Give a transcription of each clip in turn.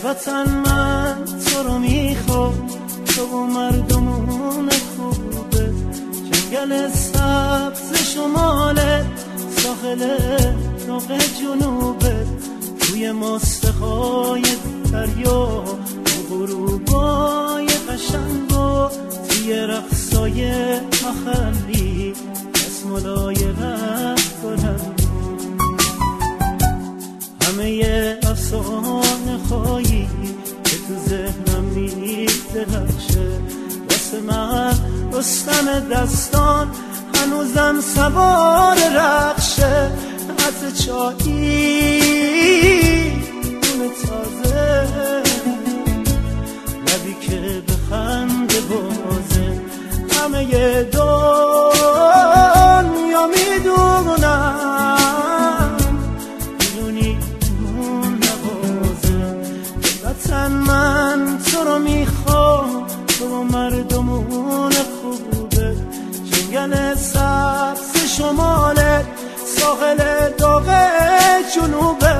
وطن من تو رو میخوام، تو و مردمون خوبه، جنگل سبز شماله، ساحل داغ جنوبه، توی مستخای دریا، تو غروبای قشنگ و توی رقصای محلی، دستمالای رفت بلند، همه افسانه خواهی که تو ذهنم میدرخشه، واسه من رستم دستان هنوزم سوار رخشه، عطر چایی نون تازه، لبی که به خنده بازه، همه دنیا میدونم میدونی اون نوازه، وطن من تو رو میخوام، تو و مردمون خوبه، جنگل سبز شماله، ساحل داغ جنوبه.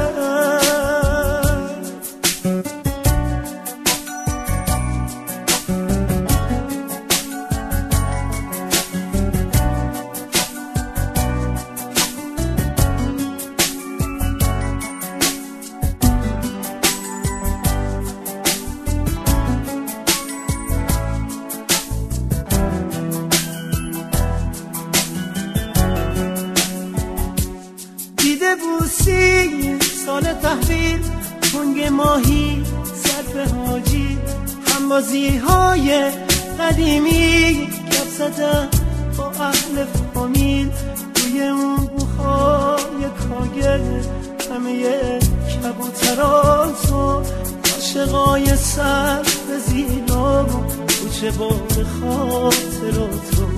دیده بوسی سال تحویل، کنگ ماهی صرف حاجی، همبازی های قدیمی، گپ زدن با اهل فامیل، روی اون بوهای کاگل، همه کبوتراتو، عاشقای سر به زینا، کوچه با به خاطراتو،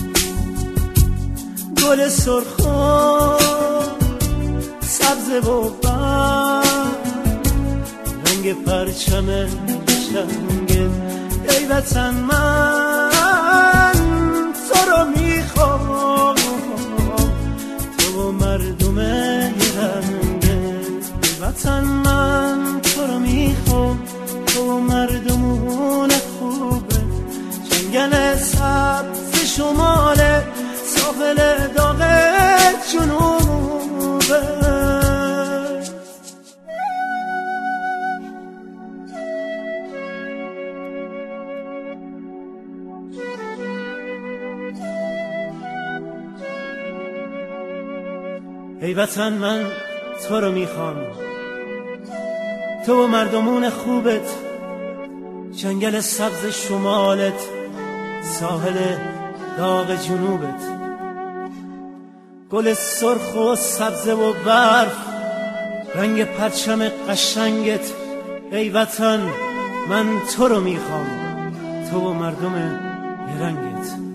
گل سرخان سبز و برگ، رنگ پرچم قشنگت، ای وطن من تو رو میخوام، تو و مردم رنگت، ای وطن من تو رو میخوام، تو و مردمون خوبه، جنگل سبز شماله، ساحل داغ جنوبه. ای وطن من تو رو میخوام، تو و مردمون خوبت، جنگل سبز شمالت، ساحل داغ جنوبت، گل سرخ و سبز و برف، رنگ پرچم قشنگت، ای وطن من تو رو میخوام، تو و مردم رنگت.